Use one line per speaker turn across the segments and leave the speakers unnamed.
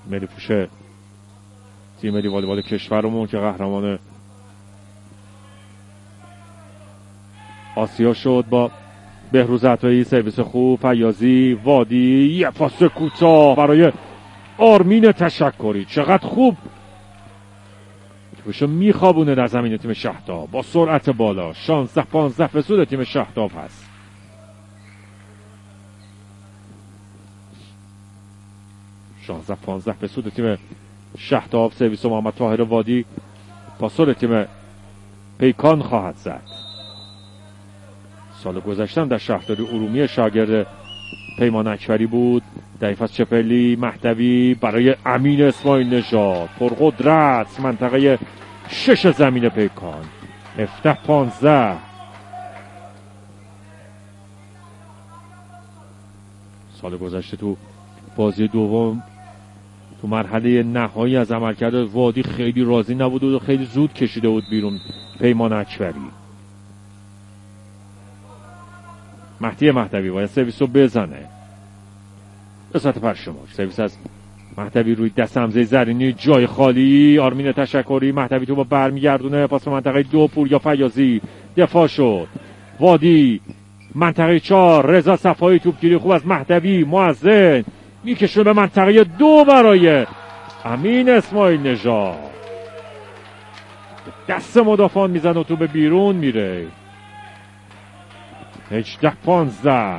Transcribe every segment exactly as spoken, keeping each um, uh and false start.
ملی پوش تیم ملی والیبال کشورمون که قهرمان آسیا شد با بهروز عطایی. سرویس خوب فیاضی، وادی، یه پاس کوتاه برای آرمین تشکری. چقدر خوب توشو میخوابونه در زمین تیم شهداب با سرعت بالا. شانزده پانزده به سود تیم شهداب هست. شانزده پانزده به سود تیم شهداب. سرویس محمد طاهر وادی پاسور تیم پیکان خواهد زد. سال گذشتم در شهرداری ارومیه شاگرد پیمان اکبری بود. ضعیف از چپلی، مهدوی برای امین اسماعیل نژاد، پرقدرت منطقه شش زمین پیکان. هفده پانزده. سال گذشته تو بازی دوم تو مرحله نهایی از عملکرد وادی خیلی راضی نبود و خیلی زود کشیده بود بیرون پیمان اکبری. مهدی مهدوی باید سرویس رو بزنه. به ساعت پرشماش سرویس از مهدوی روی دست حمزه زرینی، جای خالی. آرمین تشکری، مهدوی تو با برمیگردونه. پاس منطقه دو پوریا فیاضی، دفاع شد. وادی منطقه چهار، رضا صفایی توپگیری خوب از مهدوی. معزن میکشه به منطقه دو برای امین اسماعیل نژاد. دست مدافعان میزنه و تو به بیرون میره. هجده پانزده.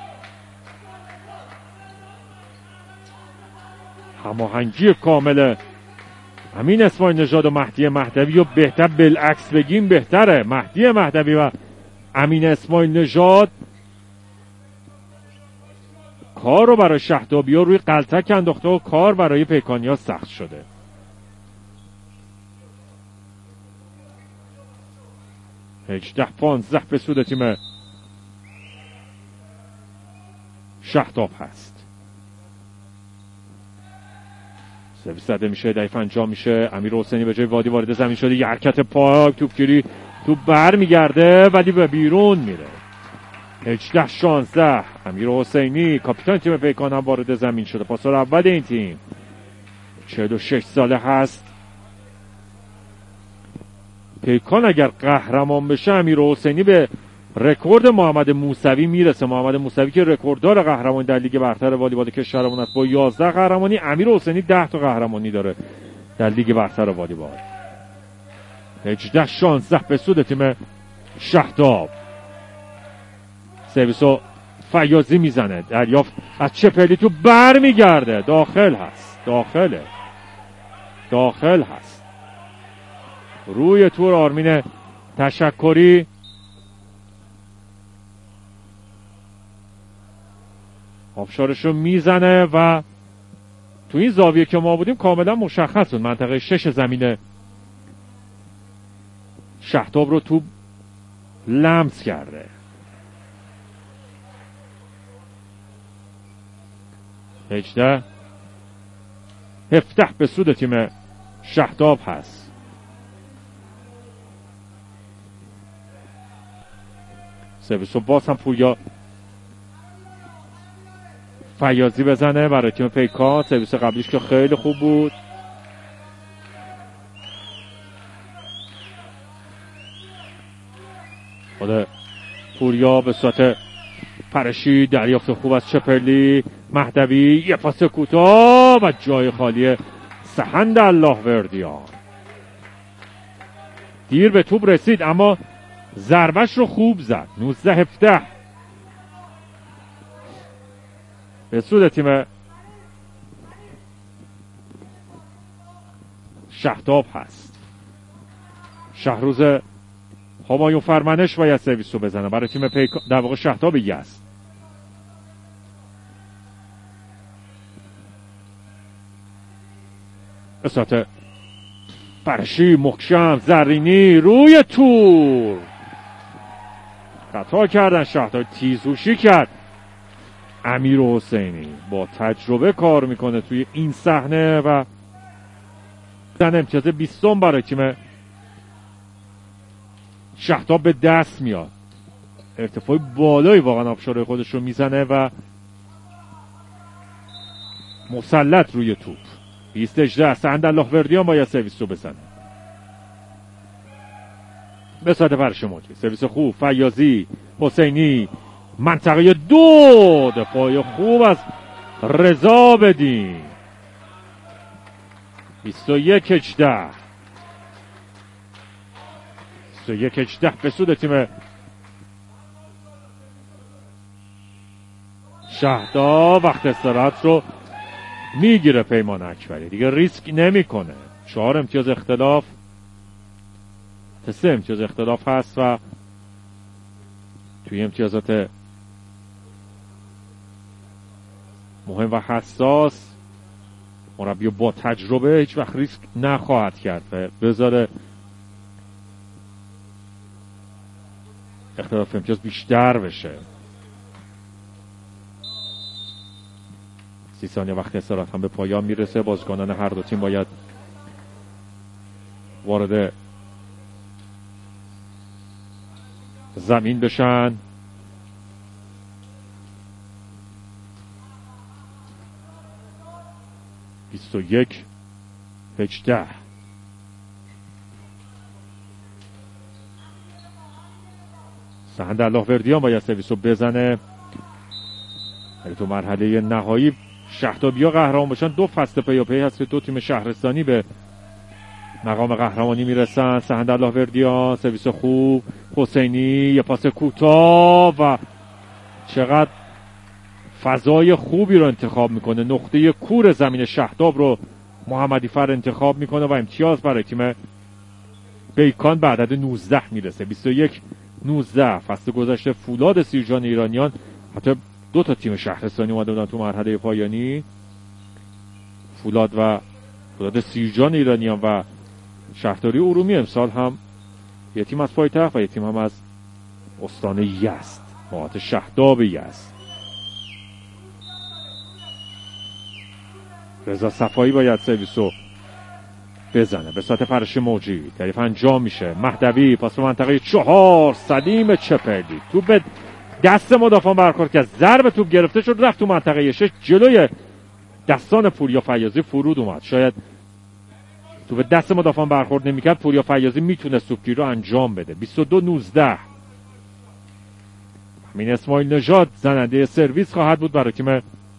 هماهنگی کامل امین اسماعیل نژاد و مهدی مهدوی و بهتر بالعکس بگیم بهتره. مهدی مهدوی و امین اسماعیل نژاد کار رو برای شهدابی ها روی قلتک انداخته و کار برای پیکانی ها سخت شده. هجده پانزده به سود تیم شهداب هست. سرویس زده میشه، ضعیف انجام میشه. امیر حسینی به جای وادی وارد زمین شده. یه حرکت پاک، توپگیری توپ بر میگرده ولی به بیرون میره. هجده شانزده. امیر حسینی کاپیتان تیم پیکان هم وارد زمین شده. پاسور اول این تیم. چهل و شش ساله هست. پیکان اگر قهرمان بشه امیر حسینی به رکورد محمد موسوی میرسه. محمد موسوی که رکورددار قهرمانی در لیگ برتر والیبال کشورمون است با یازده قهرمانی. امیر حسینی ده تا قهرمانی داره در لیگ برتر والیبال. هجده شانزده به سود تیم شهداب. سرویسو فیاضی میزنه، دریافت از چپلی تو بر میگرده. داخل هست. داخله داخل هست. روی تور آرمین تشکری. آبشارشو میزنه و تو این زاویه که ما بودیم کاملا مشخص بود منطقه شش زمین شهداب رو تو لمس کرده. هجده هفده به سود تیم شهداب هست. سرویس و باز هم پوریا فیاضی بزنه برای تیم پیکان. سرویس قبلیش که خیلی خوب بود. خود پوریا به صورت پرشی، دریافت خوب از چپلی. مهدوی یه پاس کوتاه و جای خالی سهند الله وردیان. دیر به توپ رسید اما ضربش رو خوب زد. نوزده هفده به سود تیم شهداب هست. شهروز همایون فرمانش باید سرویس رو بزنه برای تیم پیکان، در واقع شهداب یزد. اسات پرشی محکم، زرینی روی تور. خطا کردن شهداب، تیزهوشی کرد. امیر حسینی با تجربه کار میکنه توی این صحنه و زن امتیاز بیستم برای تیم شهداب به دست میاد. ارتفاع بالایی واقعا آبشار خودش رو میزنه و مسلط روی توپ. بیست هجده سهند اللهوردیان باید سرویس رو بزنه به ساعت فرش موجی. سرویس خوب فیاضی حسینی منطقه دو دفاع خوب از رضا بدین. بیست و یک هجده بیست و یک هجده به سود تیم شهدا. وقت استراحت رو میگیره پیمان اکبری، دیگه ریسک نمیکنه. چهار امتیاز اختلاف سه امتیاز اختلاف هست و توی امتیازات مهم و حساس مربی با تجربه هیچ وقت ریسک نخواهد کرد و بذاره اختلاف امتیاز بیشتر بشه. سی ثانیه وقت استراحت هم به پایان میرسه. بازیکنان هر دو تیم باید وارد زمین بشن. بیست و یک هجده سهند اللهوردیان باید سرویس رو بزنه. ولی تو مرحله نهایی شهدابیا قهرمان باشن دو فصل پی پی هست که دو تیم شهرستانی به مقام قهرمانی میرسن. سهند اللهوردیان سرویس خوب حسینی یه پاس کوتاه و چقدر فضای خوبی رو انتخاب میکنه. نقطه کور زمین شهداب رو محمدی فر انتخاب میکنه و امتیاز برای تیم پیکان به عدد نوزده میرسه. بیست و یک نوزده. فصل گذشته فولاد سیرجان ایرانیان حتی دو تا تیم شهرستانی اومده بودن تو مرحله پایانی، فولاد و فولاد سیرجان ایرانیان و شهرداری ارومی. امسال هم یه تیم از پایتخت و یه تیم هم از استان یزد، نقاط شهداب یزد. رضا صفایی باید سرویسو بزنه به ساعت فرش موجی. تعریف انجام میشه. مهدوی پاس به منطقه چهار سلیم چپلی. توپ به دست مدافعان برخورد که ضرب توپ گرفته شد رفت تو منطقه شش جلوی دستان پوریا فیاضی فرود اومد. شاید توپ به دست مدافعان برخورد نمیکرد پوریا فیاضی میتونه توپگیری رو انجام بده. بیست و دو نوزده. همین اسماعیل نژاد زننده سرویس خواهد بود برای تیم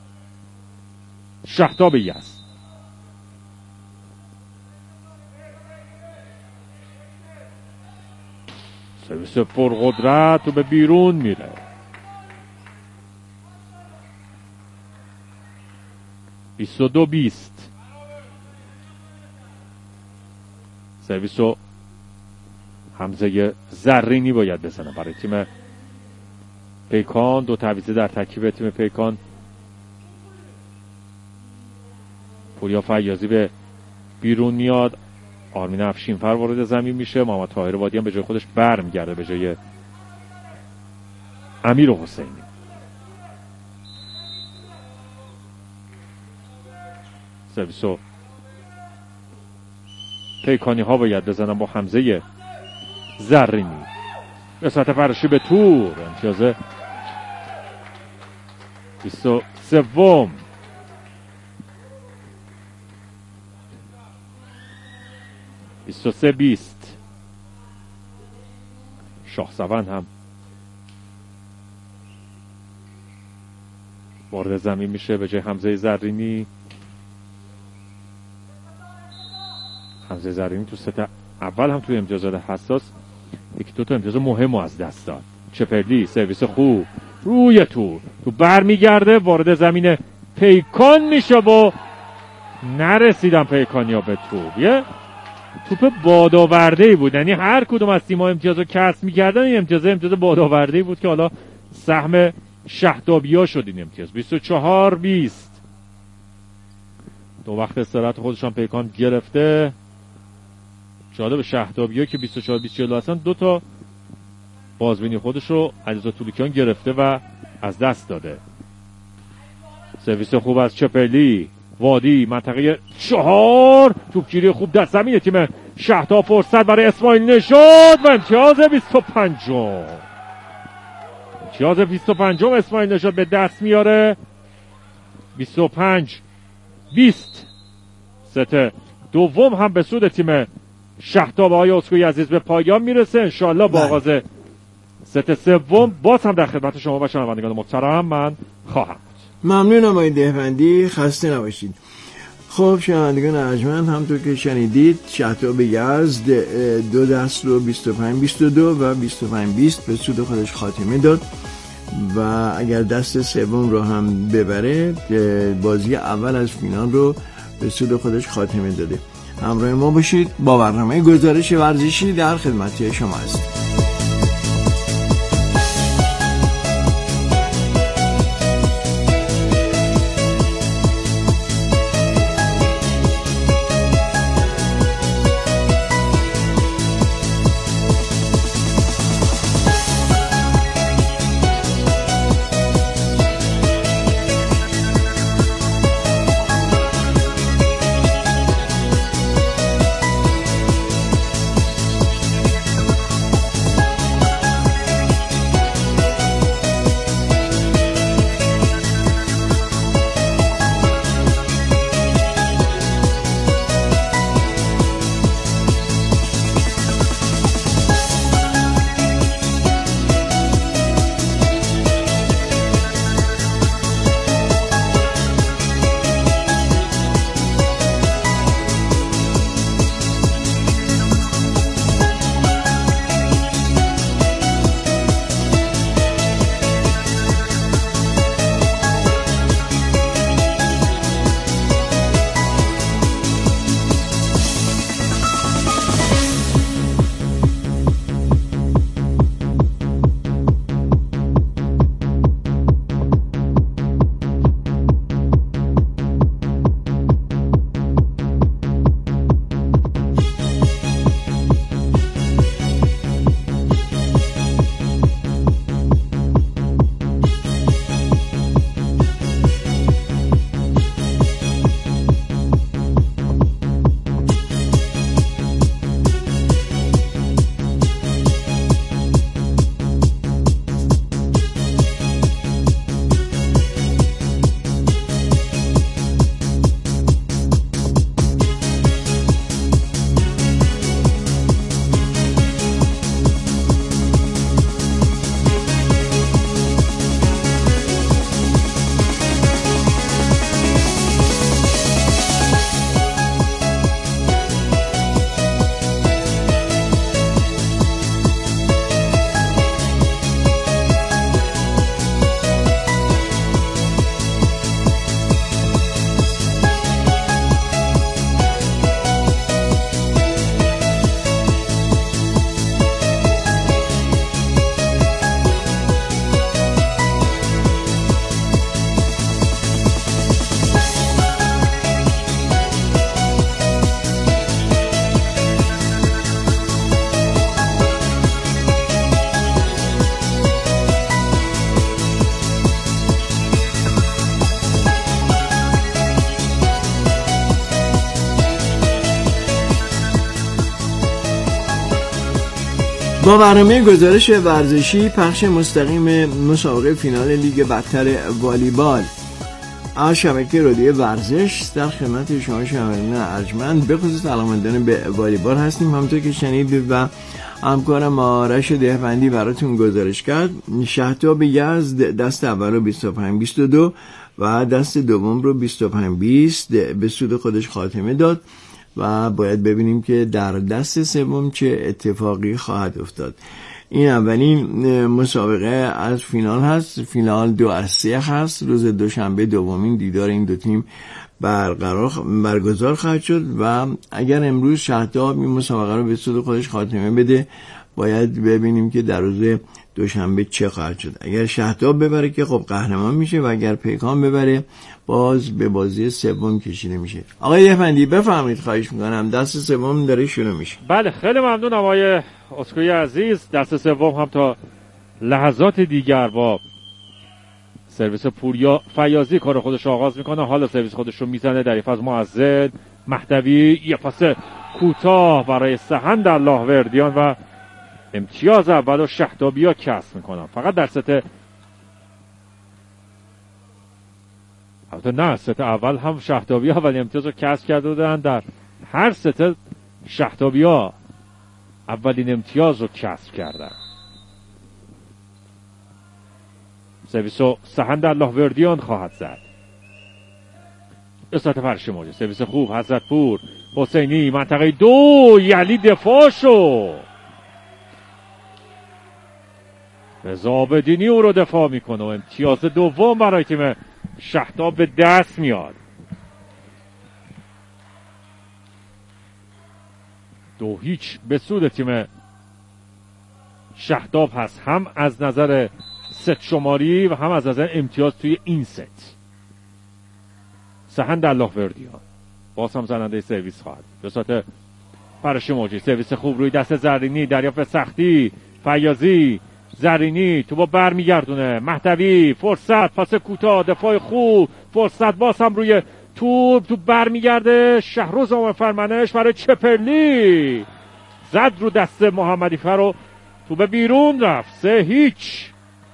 شهداب یزد. سرویس پرقدرت تو به بیرون میره. بیست و دو بیست. سرویسو حمزه زرینی باید بزنه برای تیم پیکان. دو تعویض در ترکیب تیم پیکان. پوریا فیاضی به بیرون میاد. آرمین افشینفر وارد زمین میشه. محمد طاهر وادی هم به جای خودش برمیگرده به جای امیر حسینی. سرویسو پیکانی ها باید بزنن با حمزه زرینی. به ساعت فرشی به تور. امتیاز بیست و سوم. بیست و سه بیست. شاهزوند هم وارد زمین میشه به جای حمزه زرینی. حمزه زرینی تو ست اول هم توی امتیازات حساس یکی دو تا امتیاز مهم از دست داد. چپرلی سرویس خوب روی تو تو برمیگرده وارد زمین پیکان میشه و نرسیدن پیکانیا به توپ. یه توپ بادآورده‌ای بود، یعنی هر کدوم از تیم‌ها امتیازو کسب می‌کردن این امتیاز امتیاز بادآورده‌ای بود که حالا سهم شهدابیا شد این امتیاز. بیست و چهار بیست. دو وقت استراحت خودشان پیکان گرفته. جالب شهدابیا که بیست و چهار بیست جلو هستن دو تا بازبینی خودش رو علیرضا طولوکیان گرفته و از دست داده. سرویس خوب از چپلی وادی منطقه چهار. توپگیری خوب در زمین تیم شهداب. فرصت برای اسماعیل نژاد و امتیاز بیست و پنج. امتیاز بیست و پنج اسماعیل نژاد به دست میاره. بیست و پنج بیست. ست دوم هم به سود تیم شهداب آقای اسکوئی عزیز به پایان میرسه. انشالله با آغاز ست سوم باز هم در خدمت شما و شنوندگان محترم من خواهم بود.
ممنونم آقای دهبندی، خسته نباشید. خب شنوندگان ارجمند، همونطور که شنیدید شهداب یزد دو دست رو بیست و پنج بیست و دو و بیست و پنج بیست به سود خودش خاتمه داد و اگر دست سوم رو هم ببره بازی اول از فینال رو به سود خودش خاتمه داده. همراه ما باشید، با برنامه گزارش ورزشی در خدمت شما هستیم. با برنامه گزارش ورزشی، پخش مستقیم مسابقه فینال لیگ برتر والیبال از شبکه رادیو ورزش در خدمت شما شنوندگان ارجمند به خصوص علاقه‌مندان به والیبال هستیم. همونطور که شنیدید و همکارم آرش دهبندی براتون گزارش کرد، شهداب یزد دست اول رو بیست و پنج بیست و دو و دست دوم رو بیست و پنج بیست به سود خودش خاتمه داد و باید ببینیم که در دست سوم چه اتفاقی خواهد افتاد. این اولین مسابقه از فینال هست. فینال دو از سه هست. روز دوشنبه دومین دیدار این دو تیم برقرار برگزار خواهد شد و اگر امروز شهداب این مسابقه رو به سود خودش خاتمه بده، باید ببینیم که در روز دوشنبه چه خواهد شد. اگر شهداب ببره که خب قهرمان میشه و اگر پیکان ببره باز به بازی سوم کشیده میشه. آقای دهبندی بفرمایید، خواهش میکنم. دست سوم داره شروع میشه.
بله خیلی ممنون آقای اسکوئی عزیز. دست سوم هم تا لحظات دیگر با سرویس پوریا فیاضی کار خودش آغاز میکنه. حالا سرویس خودش رو میزنه در از معزز مهدوی، یه پاس کوتاه برای سهند اللهوردیان و امتیاز اول و شهدابیا کسب میکنن. فقط در ست البته نه، ست اول هم شهتابی اولین امتیاز رو کسب کرده بودن. در هر ست شهتابی ها اولین امتیاز رو کسب کردن. سرویس و سهند اللهوردیان خواهد زد. استاد فرش موجه، سرویس خوب حضرتپور، حسینی منطقه دو، یلی دفاع شو. رضا عابدینی او رو دفاع میکنه و امتیاز دوم برای تیم شهتاب به دست میاد. دو هیچ به سود تیم شهتاب هست، هم از نظر ست شماری و هم از نظر امتیاز توی این ست. سهند اللهوردیان باز هم زننده سرویس خواهد. به صورت فرش موجی، سرویس خوب روی دست زرینی، دریافت سختی، فیاضی، زرینی تو با بر میگردونه، مهدوی فرصت، پاس کوتاه، دفاع خوب، فرصت، باز هم روی توپ تو بر میگرده، شهروز آمد فرمانش برای چپرلی، زد رو دست محمدی فرو، تو به بیرون رفت. سه هیچ.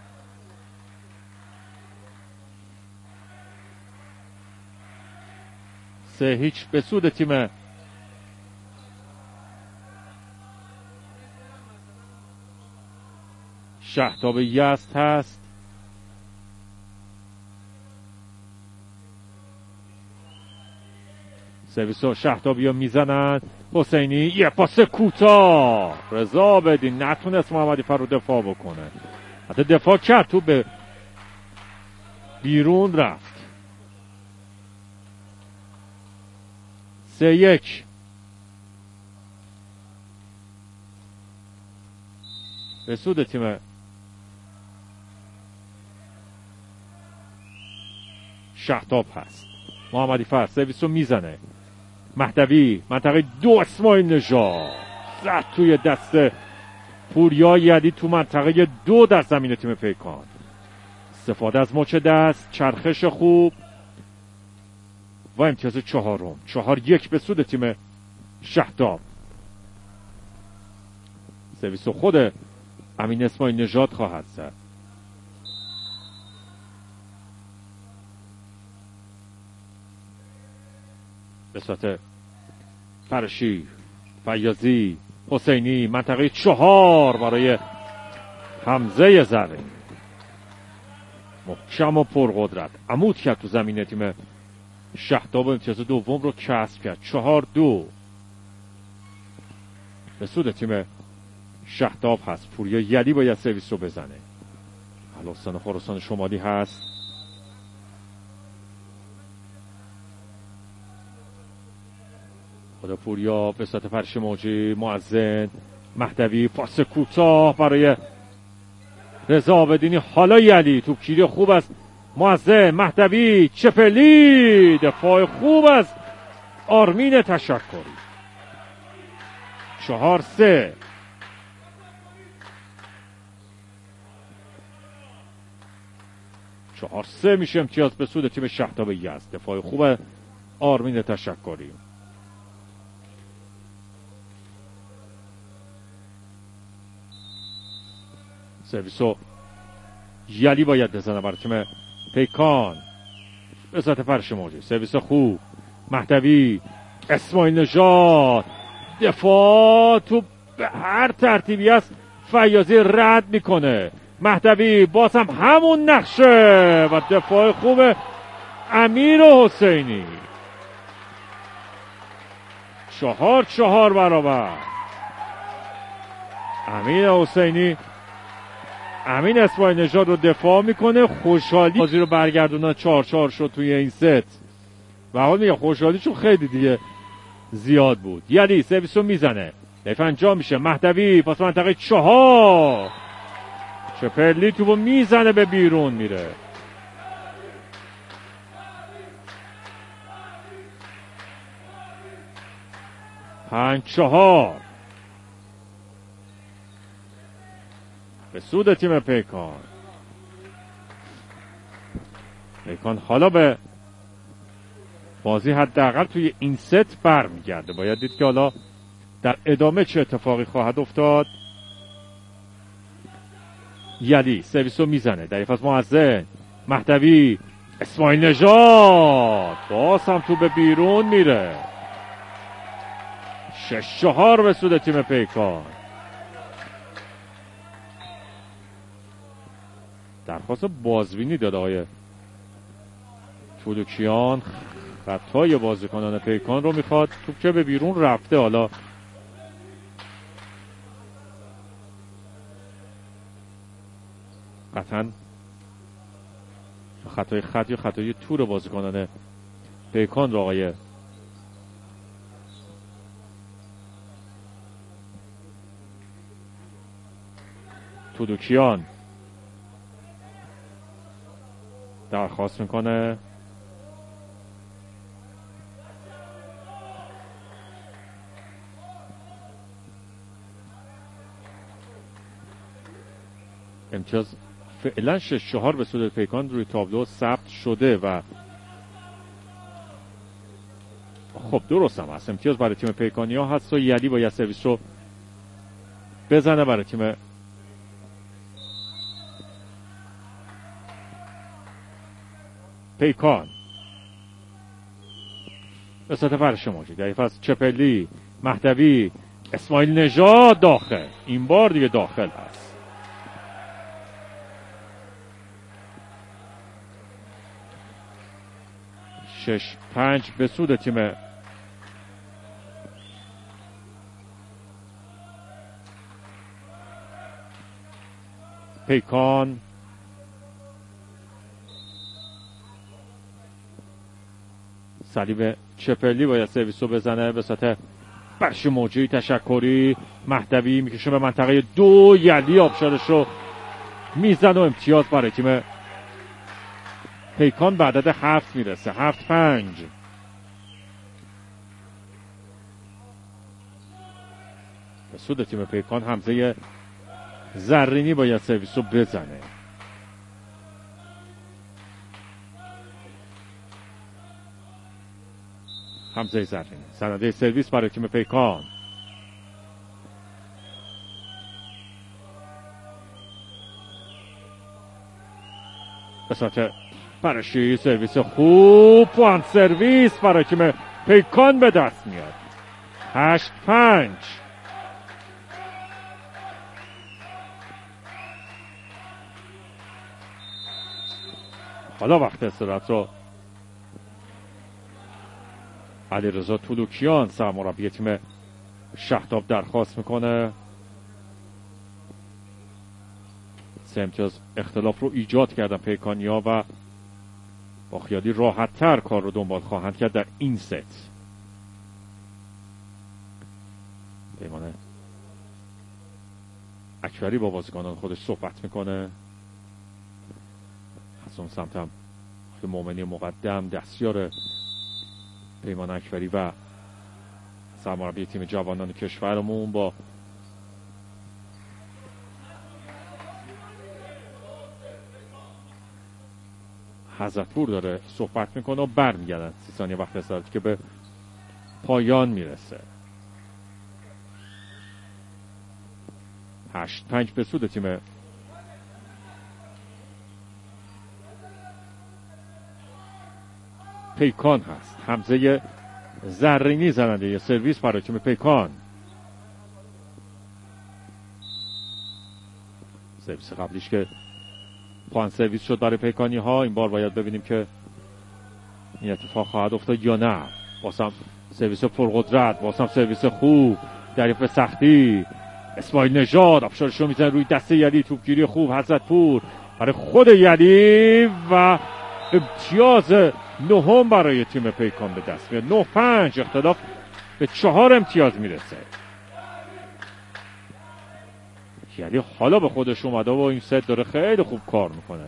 سه هیچ به سود تیم شهتاب یزد هست. سرویس ها شهتابی ها میزنن. حسینی یه پاس کوتاه، رضا بدین نتونست محمدی فرو دفاع بکنه، حتی دفاع کرد تو به بیرون رفت. سه یک. به سود تیم شهتاب هست. محمدی فر سرویس رو میزنه، مهدوی منطقه دو، اسماعیل نژاد زد توی دست پوریا یدی تو منطقه دو در زمین تیم پیکان. استفاده از مچ دست، چرخش خوب و امتیاز چهارم. چهار یک به سود تیم شهتاب. سرویس خود امین اسماعیل نژاد خواهد زد. به صورت فرشی، فیاضی، حسینی منطقه چهار برای حمزه زرین، محکم و پرقدرت عمود کرد تو زمین تیم شهتاب. امتیاز دوم رو کسب کرد. چهار دو به سود تیم شهتاب هست. پوریا یلی باید سرویس رو بزنه. علوستان خراسان شمالی هست. خدا پوریا به صورت فرش موجی، معزن، مهدوی پاس کوتاه برای رضا عابدینی، حالا یلی توپ گیری خوب است. معزن، مهدوی، چپلی، دفاع خوب است آرمین تشکری. چهار سه. چهار سه میشه امتیاز به سود تیم شهتاب یزد. دفاع خوب آرمین تشکری. سرویسو یلی باید بزنه برای تیم پیکان. به صورت فرش موجی، سرویس خوب، مهدوی، اسماعیل نژاد، دفاع تو به هر ترتیبی است فیاضی رد میکنه. مهدوی باز هم همون نقشه و دفاع خوب امیر حسینی. چهار چهار برابر. امیر حسینی امین اسماعیل نژاد رو دفاع میکنه. خوشحالی بازی رو برگردونن. چهار چهار شد توی این ست و حال میگه خوشحالی چون خیلی دیگه زیاد بود. یعنی سرویس رو میزنه، دفع انجام میشه. مهدوی پاس منطقه چهار، چپرلی تو میزنه به بیرون میره. پنج چهار به سود تیم پیکان. پیکان حالا به بازی حداقل توی این ست برمیگرده. باید دید که حالا در ادامه چه اتفاقی خواهد افتاد. یلی سرویس رو میزنه، دریافت از معزن، مهدوی اسماعیل نژاد باز هم تو به بیرون میره. شش چهار به سود تیم پیکان. درخواست بازبینی داد آقای تولوکیان. خطای بازیکنان پیکان رو میخواد. توپ که به بیرون رفته. حالا قطعا خطای خط یا خطای تور بازیکنان پیکان رو آقای تولوکیان درخواست میکنه. امتیاز فعلا شش چهار به سود پیکان روی تابلو ثبت شده و خب درست هم هست. امتیاز برای تیم پیکانی ها هست و یلی باید سرویس رو بزنه برای تیم پیکان. به سطح فرش موجود در از چپلی، مهدوی، اسماعیل نژاد داخل. این بار دیگه داخل هست. شش پنج به سود تیم پیکان. صلیب چپلی باید سرویس رو بزنه به سطح برش موجی. تشکری مهدوی میکشه به منطقه دو. یلی آبشارش رو میزن و امتیاز برای تیم پیکان به عدد هفت میرسه. هفت پنج. به سود تیم پیکان. حمزه زرینی باید سرویس رو بزنه. حمزه زرینی سنده سرویس برای تیم پیکان. به سطح پرشی سرویس خوب. پوان سرویس برای تیم پیکان به دست میاد. هشت پنج. حالا وقت استراحت رو علیرضا تولوکیان سرمربی تیم شهداب درخواست میکنه. سه امتیاز اختلاف رو ایجاد کردن پیکانیا و با خیالی راحت تر کار رو دنبال خواهند کرد در این ست. پیمان اکبری با بازیکنان خودش صحبت میکنه. از اون سمت هم مومنی مقدم دستیار پیمان اکبری و سرمربی تیم جوانان کشورمون با حضرتپور داره صحبت میکنه و برمیگردن. سی ثانیه وقت استراحتی که به پایان میرسه. هشت پنج به سود تیم پیکان هست. حمزه زرینی زننده یه سرویس برای تیم پیکان. سرویس قبلیش که پوان سرویس شد برای پیکانی ها. این بار باید ببینیم که این اتفاق خواهد افتاد یا نه. واسم سرویس پرقدرت، واسم سرویس خوب در یه سختی. اسماعیل نژاد آبشارش رو میزنه روی دسته یلی. توپگیری خوب حضرتپور برای خود یلی و امتیاز نهم برای تیم پیکان به دست میاد. نه پنج. اختلاف به چهار امتیاز میرسه. یلی حالا به خودش اومده و این ست داره خیلی خوب کار میکنه.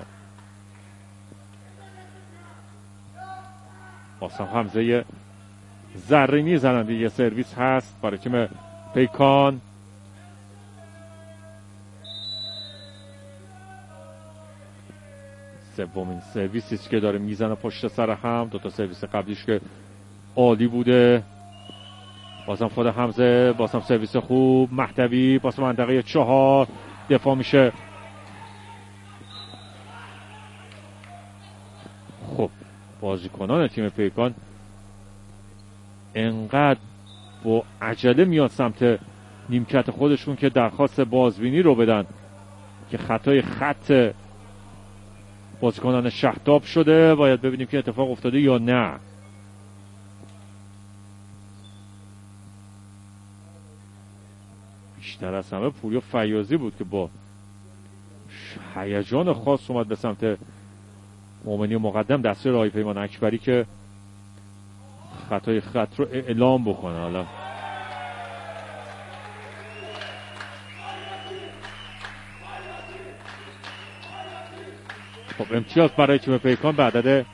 واسم حمزه زرینی زننده یه سرویس هست برای تیم پیکان. سومین سرویسی که داره میزنه پشت سر هم. دوتا سرویس قبلیش که عالی بوده. بازم خود حمزه، بازم سرویس خوب. مهدوی بازم منطقه چهار دفاع میشه. خب بازیکنان تیم پیکان انقدر با عجله میاد سمت نیمکت خودشون که درخواست بازبینی رو بدن که خطای خط بازیکنان شهداب شده. باید ببینیم که اتفاق افتاده یا نه. بیشتر از همه پوریا فیاضی بود که با هیجان خاص اومد به سمت مومنی مقدم دسته رای پیمان اکبری که خطای خط رو اعلام بکنه. حالا خب امتیاز برای تیم پیکان به عدد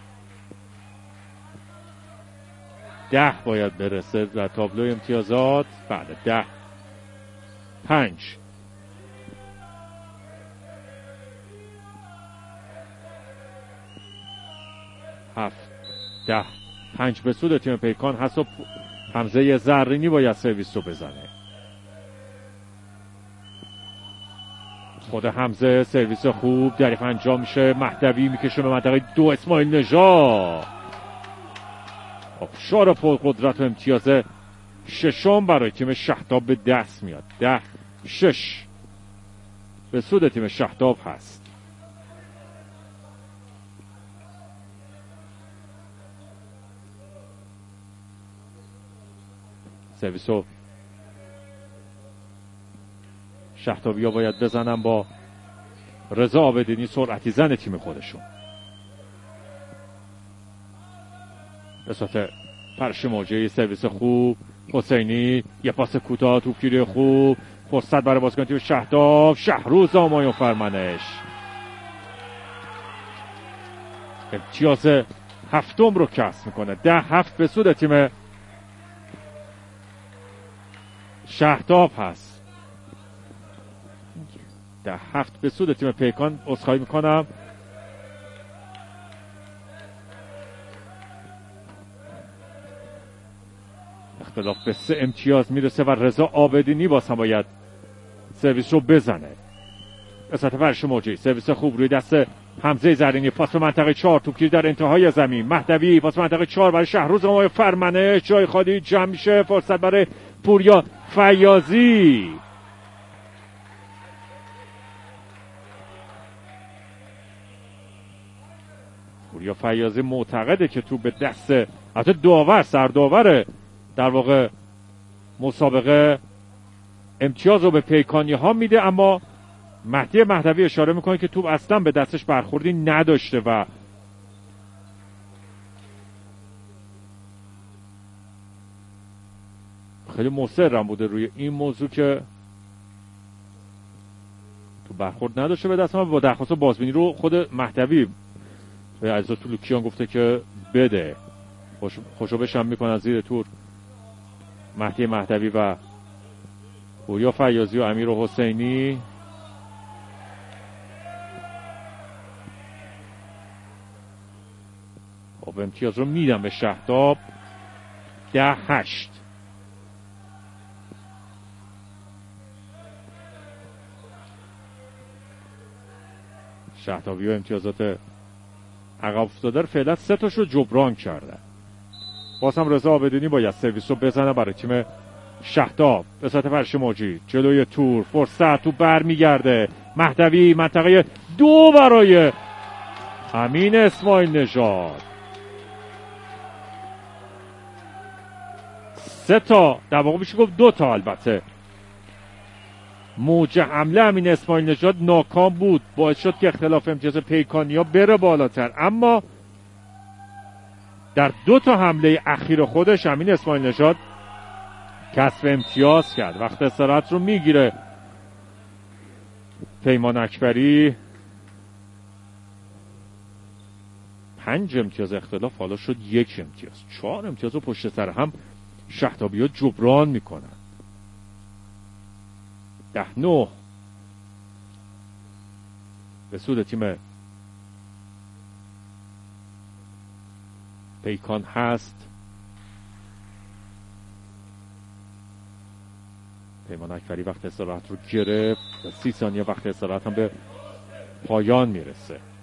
ده باید برسه در تابلو امتیازات. بعد ده، پنج، هفت، ده، پنج به سود تیم پیکان هست و حمزه زرینی باید سرویس رو بزنه. خود حمزه سرویس خوب دریق انجام میشه. مهدوی میکشه به منطقه دو. اسماعیل نژاد آبشار پر قدرت و امتیاز ششم برای تیم شهداب به دست میاد. ده شش به سود تیم شهداب هست. سرویسو شهدابی ها باید بزنن با رضا عابدینی سرعتی زن تیم خودشون. به صورت پرش موجهی سرویس خوب. حسینی یه پاس کوتاه توپگیری خوب. فرصت برای بازیکن تیم شهداب. شهروز آمایون فرمنش امتیاز هفتم رو کسب میکنه. ده هفت به سود تیم شهداب هست. ده هفت به سود تیم پیکان. عذرخواهی میکنم اختلاف به سه امتیاز میرسه و رضا عابدینی باز هم باید سرویس رو بزنه. اسات فرش موجی سرویس خوب روی دست حمزه زرینی. پاس به منطقه چهار. توپگیری در انتهای زمین. مهدوی پاس به منطقه چهار برای شهروز آمایون فرمنش. جای خالی جمع میشه. فرصت برای پوریا فیاضی. پوریا فیاضی معتقده که تو به دست حتی داور سرداور در واقع مسابقه امتیاز رو به پیکانی ها میده، اما مهدی مهدوی اشاره میکنه که توپ اصلا به دستش برخوردی نداشته و خیلی مصرم بوده روی این موضوع که تو برخورد نداشته به دست. ما با درخواست بازبینی رو خود مهدوی به عزیزا طلوکیان گفته که بده. خوش خوشو بشم میکنن زیر تور مهدی مهدوی و پوریا فیاضی و امیر حسینی. خب امتیاز رو میدم به شهداب. ده هشت. شهدابی و امتیازات عقب افتاده رو فعلا سه تاش رو جبران کرده. باز هم رضا عابدینی باید سرویس رو بزنه برای تیم شهداب. به صورت فرش موجی جلوی تور. فرصت تو بر میگرده. مهدوی منطقه دو برای امین اسماعیل نژاد. سه تا در واقع میشه گفت دو تا البته موج حمله امین اسماعیل نژاد ناکام بود، باعث شد که اختلاف امتیاز پیکانیا بره بالاتر، اما در دو تا حمله اخیر خودش امین اسماعیل نژاد کسب امتیاز کرد. وقت استراحت رو میگیره پیمان اکبری. پنج امتیاز اختلاف حالا شد یک امتیاز. چهار امتیاز رو پشت سر هم شهدابی ها جبران میکنن. ده نه به سود تیم پیکان هست. پیمان اکبری وقت استراحت رو گرفت و سی ثانیه وقت استراحت هم به پایان میرسه.